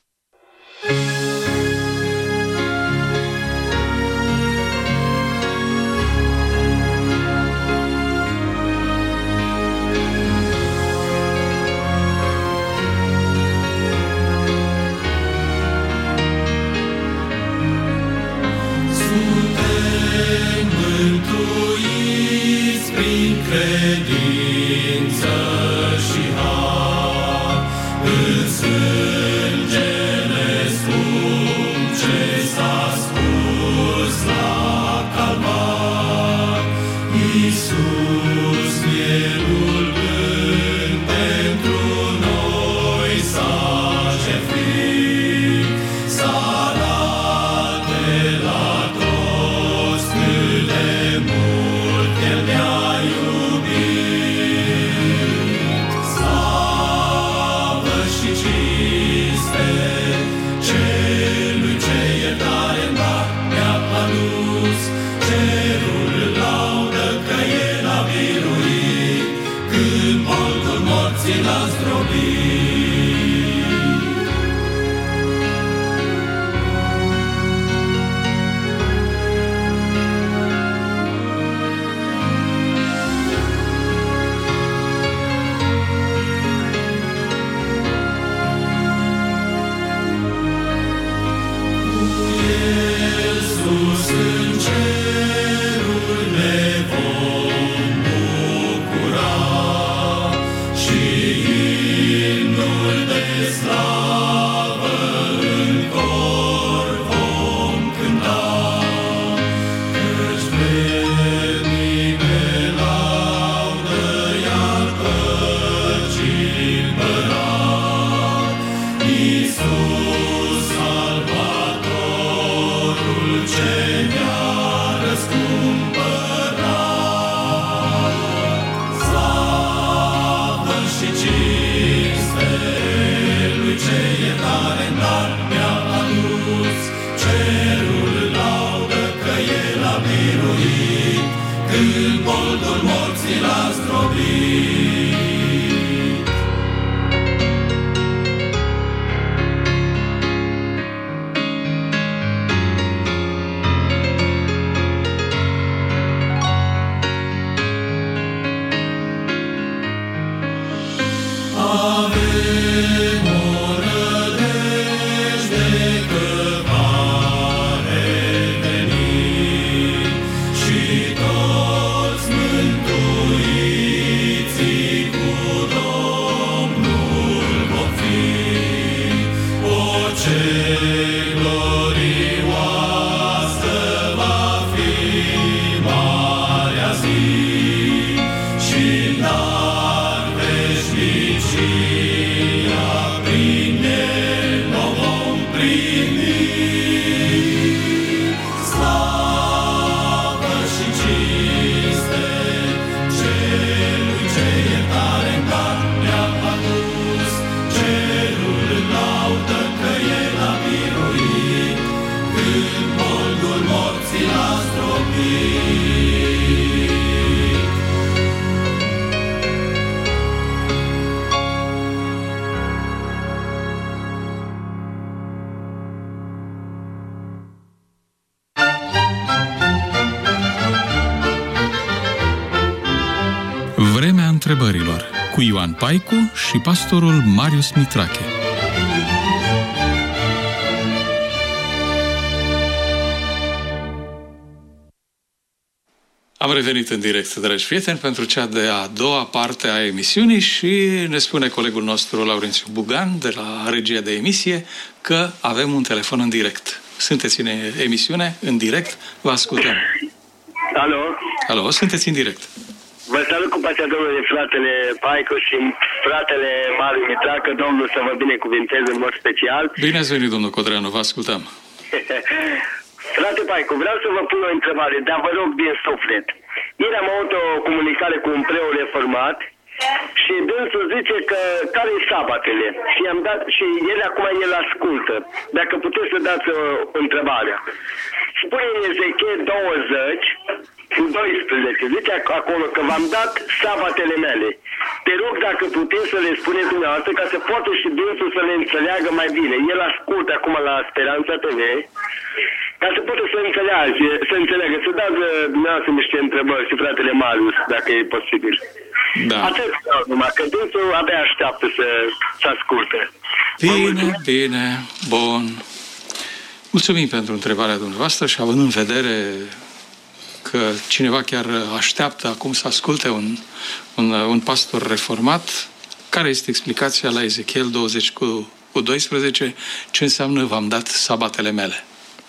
Speaker 10: Credință și har în sângele scump ce s-a scurs la calvar. Iisus, mielul blând, pentru noi s-a jertfit, s-a dat de la toți cât de mult El ne-a l-a zdrobit. Cu El sus în ceruri ne vom bucura și imnul de slavă în cor vom cânta, căci vrednic de laudă iar păcii împărat, Iisus Salvatorul ce ne-a răscumpărat. Slavă și cinste Lui ce iertare în dar mi-a adus, cerul laudă că El a biruit, când boltul morții l-a zdrobit. Avem o nădejde că va reveni și toți mântuiții cu Domnul vor fi. O, ce glorioasă va fi marea zi, și-n dar veșnicii
Speaker 1: întrebărilor cu Ioan Paicu și pastorul Marius Mitrache.
Speaker 2: Am revenit în direct, dragi prieteni, pentru cea de-a doua parte a emisiunii și ne spune colegul nostru, Laurențiu Bugan, de la regia de emisie, că avem un telefon în direct. Sunteți în emisiune, în direct, vă ascultăm.
Speaker 11: Alo?
Speaker 2: Alo, sunteți în direct.
Speaker 11: Vă salut cu pacea Domnului, fratele Paicu și fratele Marius Mitrache, Domnul să vă binecuvinteze în mod special.
Speaker 2: Bine ați venit, domnul Codreanu, vă ascultăm.
Speaker 11: Frate Paicu, vreau să vă pun o întrebare, dar vă rog din suflet. Ieri am avut o comunicare cu un preot reformat și dânsul zice că care-i sabatele? Și i-am dat, și el acum el ascultă. Dacă puteți să dați o întrebare. Spune în Ezechiel 20:12, zice acolo că v-am dat sabatele mele. Te rog dacă puteți să le spuneți dumneavoastră ca să poată și dânsul să le înțeleagă mai bine. El ascultă acum la Speranța TV ca să poată să înțeleagă, să dați dumneavoastră niște întrebări și fratele Marius, dacă e posibil.
Speaker 2: Da.
Speaker 11: Atât numai, că dânsul abia așteaptă să asculte.
Speaker 2: Bine, bun. Mulțumim pentru întrebarea dumneavoastră și având în vedere că cineva chiar așteaptă acum să asculte un pastor reformat, care este explicația la Ezechiel 20:12, ce înseamnă v-am dat sabatele mele?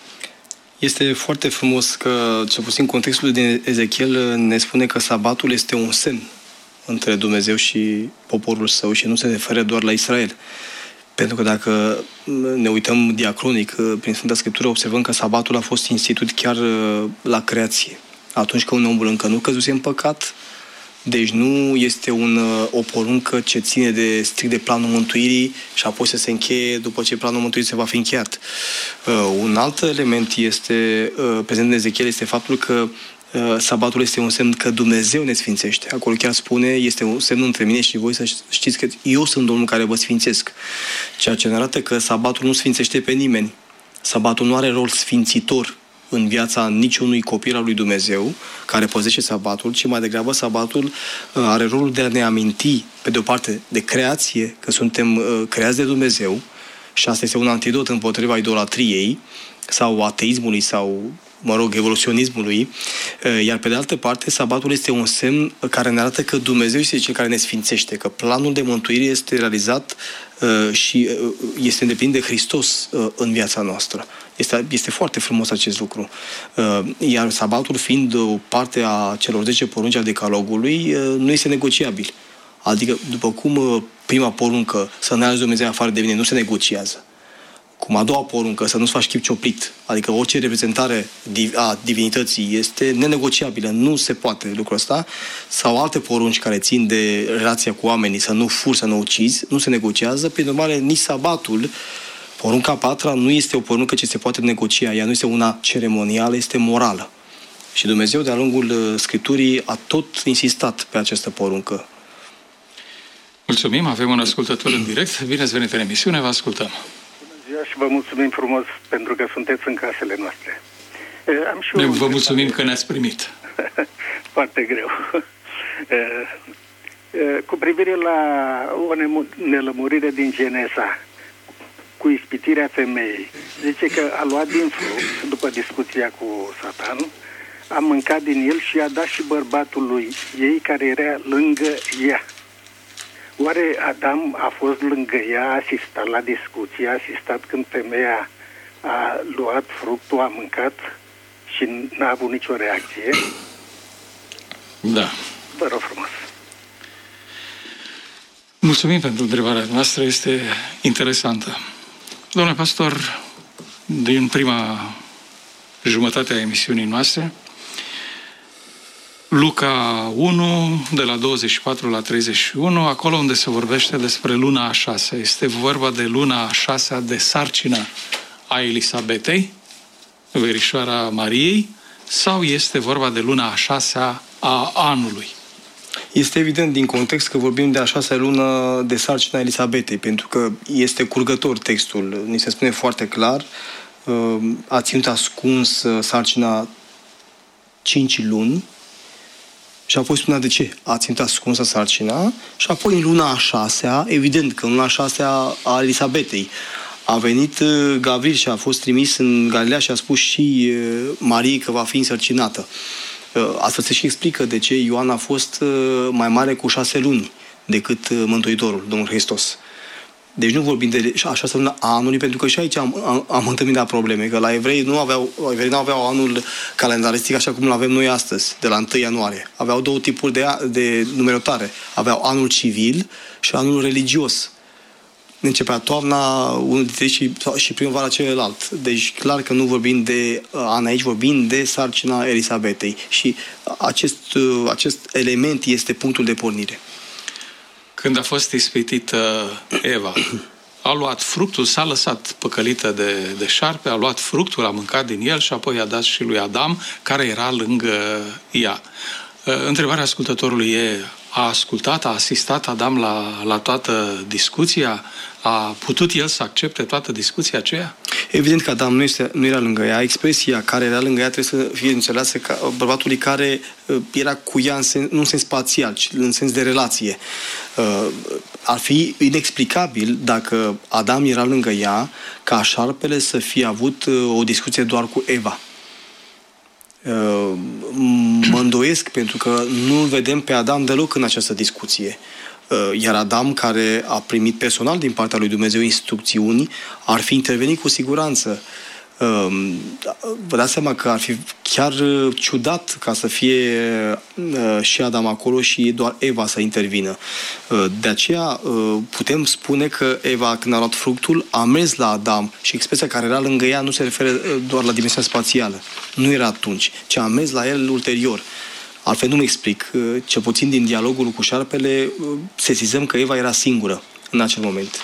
Speaker 3: Este foarte frumos că, cel puțin contextul din Ezechiel ne spune că sabatul este un semn între Dumnezeu și poporul său și nu se referă doar la Israel. Pentru că dacă ne uităm diacronic prin Sfânta Scriptură, observăm că sabatul a fost instituit chiar la creație. Atunci când omul încă nu căzuse în păcat, deci nu este o poruncă ce ține strict de planul mântuirii și apoi să se încheie după ce planul mântuirii se va fi încheiat. Un alt element este prezent în Ezechiel este faptul că sabatul este un semn că Dumnezeu ne sfințește. Acolo chiar spune, este un semn între mine și voi să știți că eu sunt Domnul care vă sfințesc. Ceea ce ne arată că sabatul nu sfințește pe nimeni. Sabatul nu are rol sfințitor în viața niciunui copil al lui Dumnezeu care păzește sabatul, ci mai degrabă sabatul are rolul de a ne aminti, pe de o parte, de creație, că suntem creați de Dumnezeu și asta este un antidot împotriva idolatriei sau ateismului sau evoluționismului, iar pe de altă parte, sabatul este un semn care ne arată că Dumnezeu este cel care ne sfințește, că planul de mântuire este realizat și este îndeplinit de Hristos în viața noastră. Este foarte frumos acest lucru. Iar sabatul, fiind o parte a celor 10 porunci ale Decalogului, nu este negociabil. Adică, după cum prima poruncă, să n-ai Dumnezeu afară de mine, nu se negociază. Cum a doua poruncă, să nu-ți faci chip cioplit, adică orice reprezentare a divinității este nenegociabilă, nu se poate lucrul ăsta, sau alte porunci care țin de relația cu oamenii, să nu furi, să nu ucizi, nu se negociază, prin urmare nici sabatul, porunca a patra, nu este o poruncă ce se poate negocia, ea nu este una ceremonială, este morală. Și Dumnezeu, de-a lungul Scripturii, a tot insistat pe această poruncă.
Speaker 2: Mulțumim, avem un ascultător în direct. Bine ați venit în emisiune, vă ascultăm.
Speaker 12: Și vă mulțumim frumos pentru că sunteți în casele noastre.
Speaker 2: Vă mulțumim că ne-ați primit.
Speaker 12: Foarte greu. Cu privire la o nelămurire din Genesa, cu ispitirea femeii, zice că a luat din fruct, după discuția cu Satan, a mâncat din el și a dat și bărbatului ei care era lângă ea. Oare Adam a fost lângă ea, a asistat la discuție, a asistat când femeia a luat fructul, a mâncat și n-a avut nicio reacție?
Speaker 2: Da.
Speaker 12: Vă rog frumos.
Speaker 2: Mulțumim pentru întrebarea noastră, este interesantă. Domnule pastor, din prima jumătate a emisiunii noastre, Luca 1, de la 24 la 31, acolo unde se vorbește despre luna a 6. Este vorba de luna a 6 de sarcină a Elisabetei, verișoara Mariei, sau este vorba de luna a 6 a anului?
Speaker 3: Este evident din context că vorbim de a 6-a lună de sarcina Elisabetei, pentru că este curgător textul. Ni se spune foarte clar, a ținut ascuns sarcina 5 luni Și apoi spunea de ce a ținut ascunsă sarcina și apoi în luna a 6-a, evident că în luna a 6-a a Elisabetei, a venit Gavril și a fost trimis în Galileea și a spus și Mariei că va fi însărcinată. Astfel se și explică de ce Ioan a fost mai mare cu 6 luni decât Mântuitorul, Domnul Hristos. Deci nu vorbim de așa să a anului, pentru că și aici am întâlnit probleme, că la evrei nu aveau anul calendaristic așa cum îl avem noi astăzi, de la 1 ianuarie. Aveau două tipuri de numerotare. Aveau anul civil și anul religios. Începea toamna unul dintre ei și primăvara celălalt. Deci clar că nu vorbim de an aici, vorbim de sarcina Elisabetei. Și acest element este punctul de pornire.
Speaker 2: Când a fost ispitită Eva, a luat fructul, s-a lăsat păcălită de șarpe, a luat fructul, a mâncat din el și apoi a dat și lui Adam, care era lângă ea. Întrebarea ascultătorului e: a ascultat, a asistat Adam la toată discuția? A putut el să accepte toată discuția aceea?
Speaker 3: Evident că Adam nu era lângă ea. Expresia care era lângă ea trebuie să fie înțeleasă ca bărbatului care era cu ea nu în sens spațial, ci în sens de relație. Ar fi inexplicabil dacă Adam era lângă ea ca șarpele să fie avut o discuție doar cu Eva. Mă îndoiesc pentru că nu-l vedem pe Adam deloc în această discuție. Iar Adam, care a primit personal din partea lui Dumnezeu instrucțiuni, ar fi intervenit cu siguranță. Vă dați seama că ar fi chiar ciudat ca să fie și Adam acolo și doar Eva să intervină. De aceea putem spune că Eva, când a luat fructul, a mers la Adam și expresia care era lângă ea nu se referă doar la dimensiunea spațială. Nu era atunci, ci a mers la el ulterior. Altfel nu-mi explic. Cel puțin din dialogul cu șarpele sesizăm că Eva era singură în acel moment.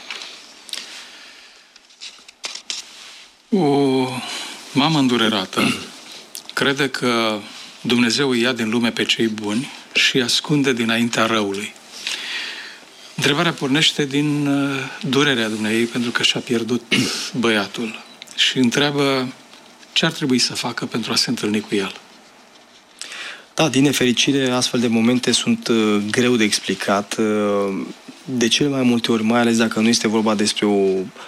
Speaker 2: O mamă îndurerată crede că Dumnezeu îi ia din lume pe cei buni și îi ascunde dinaintea răului. Întrebarea pornește din durerea dumneei pentru că și-a pierdut băiatul și întreabă ce ar trebui să facă pentru a se întâlni cu el.
Speaker 3: Da, din nefericire, astfel de momente sunt greu de explicat. De cele mai multe ori, mai ales dacă nu este vorba despre o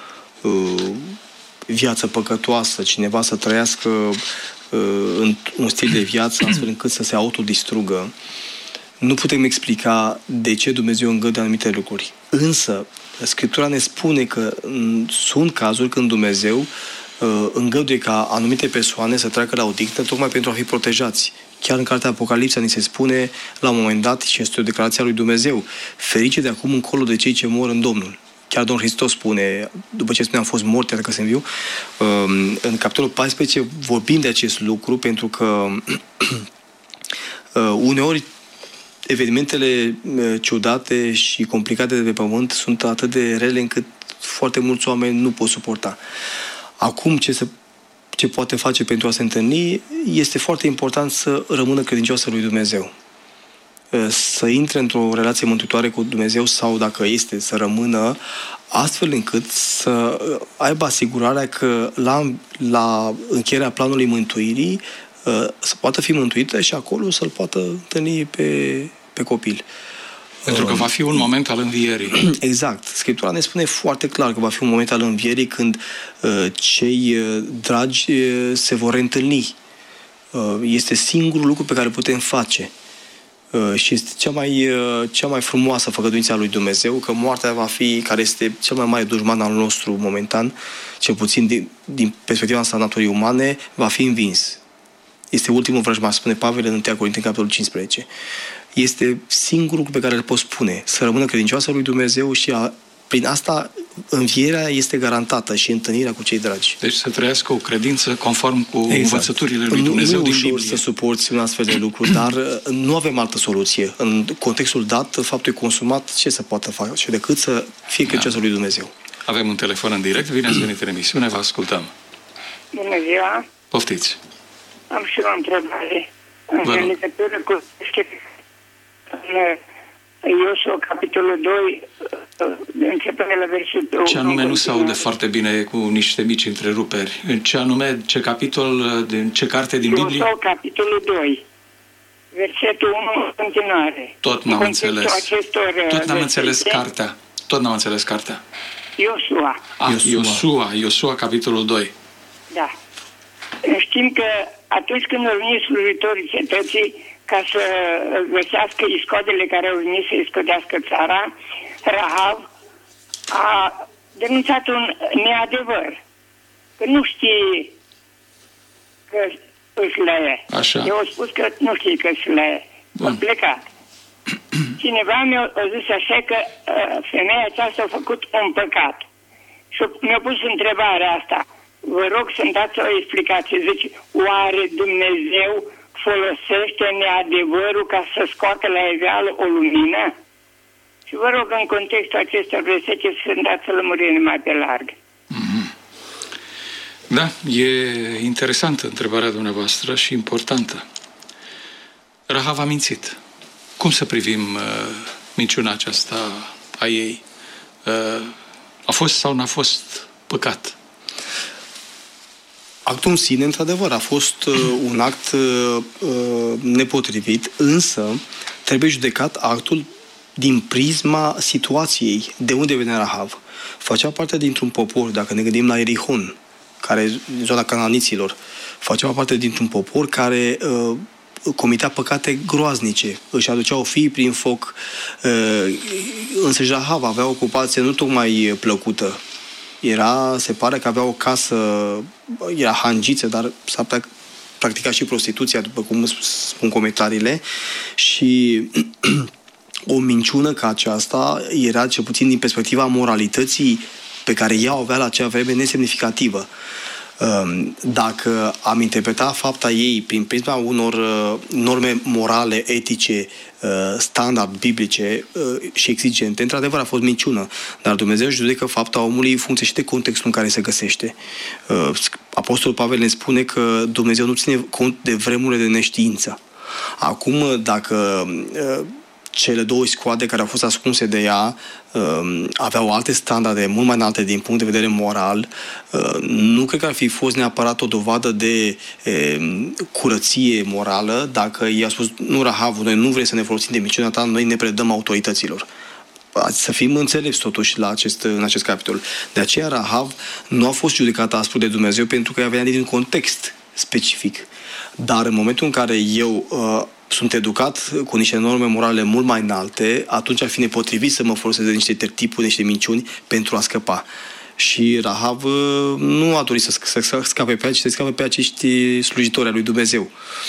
Speaker 3: viață păcătoasă, cineva să trăiască un stil de viață astfel încât să se autodistrugă, nu putem explica de ce Dumnezeu îngăduie anumite lucruri. Însă, Scriptura ne spune că sunt cazuri când Dumnezeu îngăduie ca anumite persoane să treacă la odihnă tocmai pentru a fi protejați. Chiar în cartea Apocalipsa ni se spune la un moment dat, și este o declarație a lui Dumnezeu: ferice de acum încolo de cei ce mor în Domnul. Chiar Domnul Hristos spune, după ce spune am fost mort, iar că se înviu, în capitolul 14 vorbim de acest lucru, pentru că uneori evenimentele ciudate și complicate de pe pământ sunt atât de rele încât foarte mulți oameni nu pot suporta. Acum ce poate face pentru a se întâlni, este foarte important să rămână credincioasă lui Dumnezeu. Să intre într-o relație mântuitoare cu Dumnezeu sau, dacă este, să rămână astfel încât să aibă asigurarea că la încheierea planului mântuirii să poată fi mântuită și acolo să-l poată întâlni pe copil.
Speaker 2: Pentru că va fi un moment al învierii.
Speaker 3: Exact. Scriptura ne spune foarte clar că va fi un moment al învierii când cei dragi se vor reîntâlni. Este singurul lucru pe care îl putem face. Și este cea mai frumoasă făgăduință a lui Dumnezeu, că moartea va fi, care este cel mai mare dușman al nostru momentan, cel puțin din perspectiva asta naturii umane, va fi învins. Este ultimul vrăjmaș, spune Pavel în 1 Corinteni, capitolul 15. Este singurul lucru pe care îl pot spune, să rămână credincioasă lui Dumnezeu și prin asta învierea este garantată și întâlnirea cu cei dragi.
Speaker 2: Deci să trăiască o credință conform cu învățăturile lui Dumnezeu din Biblie.
Speaker 3: Nu e ușor să suporți un astfel de lucru, dar nu avem altă soluție. În contextul dat, faptul e consumat, ce se poate face decât să fie credincioasă lui Dumnezeu.
Speaker 2: Avem un telefon în direct, bine ați venit în emisiune, vă ascultăm.
Speaker 13: Bună ziua!
Speaker 2: Poftiți!
Speaker 13: Am și o întrebare în legătură cu Iosua, capitolul 2, începem de la versetul 1.
Speaker 2: Ce anume nu se aude foarte bine, cu niște mici întreruperi. Ce anume, ce capitol, din ce carte din Biblie?
Speaker 13: Iosua, capitolul 2, versetul 1 în continuare.
Speaker 2: Tot n-am înțeles. Tot n-am înțeles cartea. Tot n-am înțeles cartea. Iosua, capitolul 2.
Speaker 13: Da. Știm că atunci când au venit slujitorii cetății ca să găsească iscodele care au venit să iscodească țara, Rahav a denunțat un neadevăr. Că nu știe că își leie.
Speaker 2: Așa.
Speaker 13: Eu au spus că nu știe că își leie. A plecat. Cineva mi-a zis așa că femeia aceasta a făcut un păcat. Și mi-a pus întrebarea asta. Vă rog să-mi dați o explicație. Zice, oare Dumnezeu folosește neadevărul ca să scoată la iveală o lumină? Și vă rog în contextul acestor versete să-mi dați o lămurire mai pe larg.
Speaker 2: Da, e interesantă întrebarea dumneavoastră și importantă. Rahav a mințit. Cum să privim minciuna aceasta a ei? A fost sau n-a fost păcat?
Speaker 3: Actul în sine, într-adevăr, a fost un act nepotrivit, însă trebuie judecat actul din prisma situației. De unde vine Rahav? Făcea parte dintr-un popor, dacă ne gândim la Erihon, care e zona cananiților, făcea parte dintr-un popor care comitea păcate groaznice, își aduceau fii prin foc, însă Rahav avea o ocupație nu tocmai plăcută. Se pare că avea o casă, era hangiță, dar s-a practicat și prostituția, după cum spun comentariile, și o minciună ca aceasta era, cel puțin din perspectiva moralității pe care ea o avea la acea vreme, nesemnificativă. Dacă am interpretat fapta ei prin prisma unor norme morale, etice, standard, biblice și exigente, într-adevăr a fost minciună. Dar Dumnezeu judecă fapta omului în funcție și de contextul în care se găsește. Apostolul Pavel ne spune că Dumnezeu nu ține cont de vremurile de neștiință. Acum, dacă cele două scoade care au fost ascunse de ea aveau alte standarde mult mai înalte din punct de vedere moral, nu cred că ar fi fost neapărat o dovadă de curăție morală dacă i-a spus, nu, Rahav, noi nu vrem să ne folosim de minciuna ta, noi ne predăm autorităților. Să fim înțelepți totuși în acest capitol. De aceea Rahav nu a fost judecată aspru de Dumnezeu pentru că ea venea din un context specific. Dar în momentul în care eu sunt educat cu niște norme morale mult mai înalte, atunci ar fi nepotrivit să mă folosesc de niște tertipuri, niște minciuni pentru a scăpa. Și Rahav nu a dorit să scape pe ea, ci să scape pe acești slujitori ai lui Dumnezeu.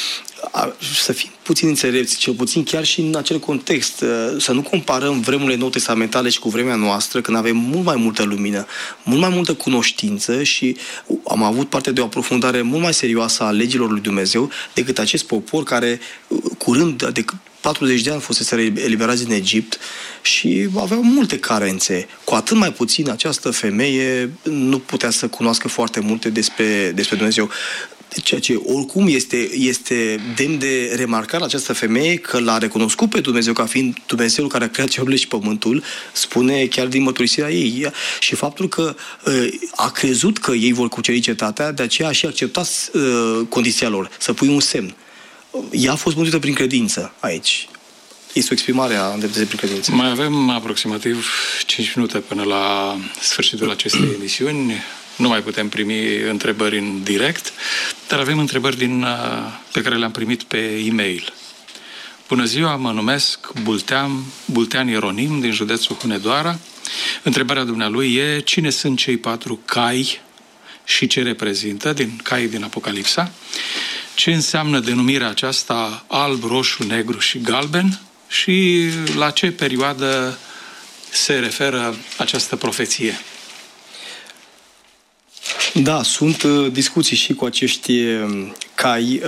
Speaker 3: Să fim puțin înțelepți, cel puțin chiar și în acel context, să nu comparăm vremurile nou testamentale și cu vremea noastră, când avem mult mai multă lumină, mult mai multă cunoștință și am avut parte de o aprofundare mult mai serioasă a legilor lui Dumnezeu decât acest popor care curând, de 40 de ani fusese eliberați din Egipt și aveau multe carențe. Cu atât mai puțin această femeie nu putea să cunoască foarte multe despre Dumnezeu. Ceea ce oricum este demn de remarcat această femeie că l-a recunoscut pe Dumnezeu ca fiind Dumnezeul care a creat cerurile și pământul, spune chiar din mărturisirea ei. Și faptul că a crezut că ei vor cuceri cetatea, de aceea a și acceptat condiția lor, să pui un semn. Ea a fost mântuită prin credință aici. Este o exprimare a îndreptății prin credință.
Speaker 2: Mai avem aproximativ 5 minute până la sfârșitul acestei emisiuni. Nu mai putem primi întrebări în direct, dar avem întrebări pe care le-am primit pe e-mail. Bună ziua, mă numesc Bultean Ieronim din județul Hunedoara. Întrebarea dumnealui e: cine sunt cei 4 cai și ce reprezintă, caii din Apocalipsa? Ce înseamnă denumirea aceasta alb, roșu, negru și galben? Și la ce perioadă se referă această profeție?
Speaker 3: Da, sunt discuții și cu acești cai.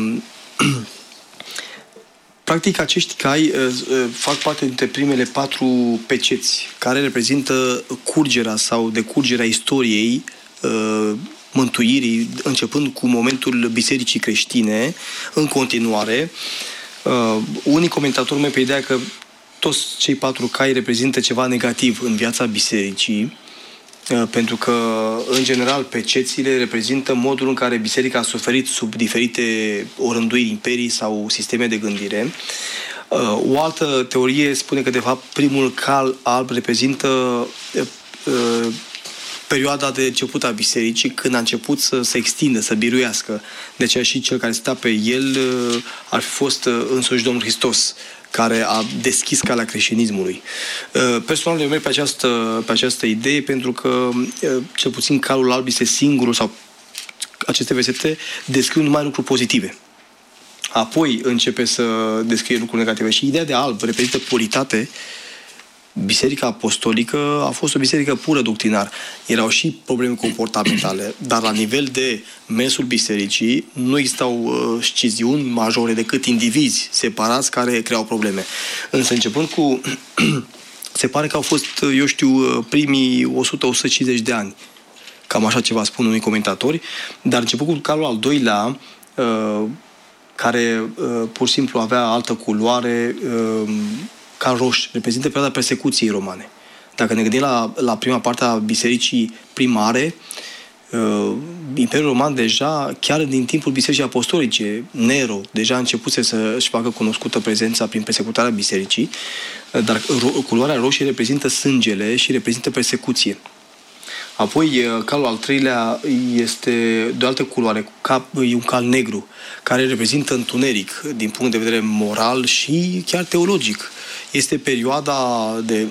Speaker 3: Practic, acești cai fac parte dintre primele 4 peceți, care reprezintă curgerea sau decurgerea istoriei mântuirii, începând cu momentul bisericii creștine, în continuare. Unii comentatori merg pe ideea că toți cei 4 cai reprezintă ceva negativ în viața bisericii, pentru că, în general, pecețile reprezintă modul în care biserica a suferit sub diferite orânduiri, imperii sau sisteme de gândire. O altă teorie spune că, de fapt, primul cal alb reprezintă perioada de început a bisericii, când a început să se extindă, să biruiască. De aceea și cel care sta pe el ar fi fost însuși Domnul Hristos, care a deschis calea creștinismului. Personal, eu merg pe această idee pentru că, cel puțin, calul alb este singurul, sau aceste versete descriu numai lucruri pozitive. Apoi începe să descrie lucruri negative. Și ideea de alb reprezintă puritate. Biserica apostolică a fost o biserică pură doctrinar. Erau și probleme comportamentale, dar la nivel de mersul bisericii nu existau sciziuni majore decât indivizi separați care creau probleme. Însă începând cu... se pare că au fost, eu știu, primii 100-150 de ani. Cam așa ceva spun unii comentatori. Dar începând cu calul al doilea, care pur și simplu avea altă culoare, cal roș, reprezintă perioada persecuției romane. Dacă ne gândim la prima parte a bisericii primare, Imperiul Roman deja, chiar din timpul bisericii apostolice, Nero deja a început să-și facă cunoscută prezența prin persecutarea bisericii, dar culoarea roșie reprezintă sângele și reprezintă persecuție. Apoi, calul al treilea este de o altă culoare, e un cal negru, care reprezintă întuneric din punct de vedere moral și chiar teologic. Este perioada de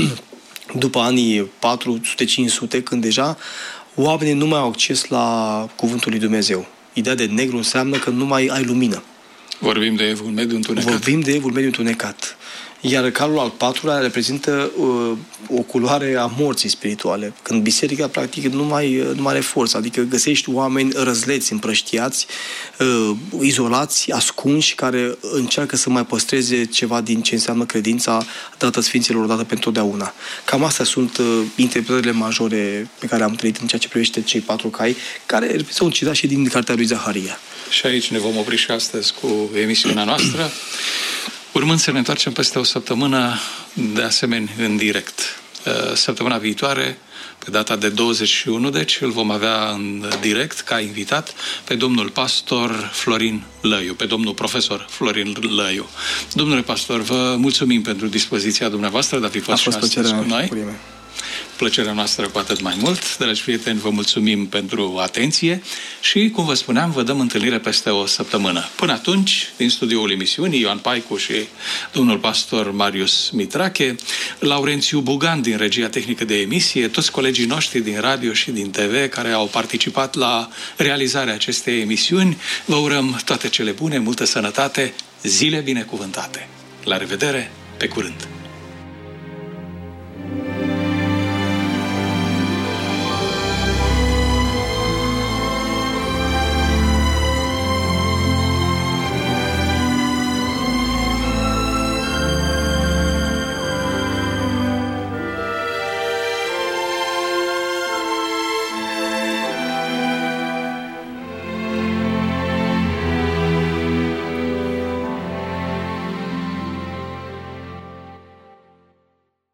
Speaker 3: după anii 400-500, când deja oamenii nu mai au acces la cuvântul lui Dumnezeu. Ideea de negru înseamnă că nu mai ai lumină.
Speaker 2: Vorbim de evul mediu întunecat.
Speaker 3: Vorbim de evul mediu întunecat. Iar calul al patrulea reprezintă o culoare a morții spirituale. Când biserica, practic, nu mai are forță. Adică găsești oameni răzleți, împrăștiați, izolați, ascunși, care încearcă să mai păstreze ceva din ce înseamnă credința dată Sfinților odată pentru totdeauna. Cam astea sunt interpretările majore pe care am trăit în ceea ce privește cei 4 cai, care sunt citate și din cartea lui Zaharia.
Speaker 2: Și aici ne vom opri și astăzi cu emisiunea noastră, urmând să ne întoarcem peste o săptămână, de asemenea, în direct. Săptămâna viitoare, pe data de 21, deci, îl vom avea în direct, ca invitat, pe domnul pastor Florin Lăiu, pe domnul profesor Florin Lăiu. Domnule pastor, vă mulțumim pentru dispoziția dumneavoastră de a fi fost și astăzi cu noi. Plăcerea noastră cu atât mai mult. Dragi prieteni, vă mulțumim pentru atenție și, cum vă spuneam, vă dăm întâlnire peste o săptămână. Până atunci, din studioul emisiunii, Ioan Paicu și domnul pastor Marius Mitrache, Laurențiu Bugan din regia tehnică de emisie, toți colegii noștri din radio și din TV care au participat la realizarea acestei emisiuni, vă urăm toate cele bune, multă sănătate, zile binecuvântate. La revedere, pe curând!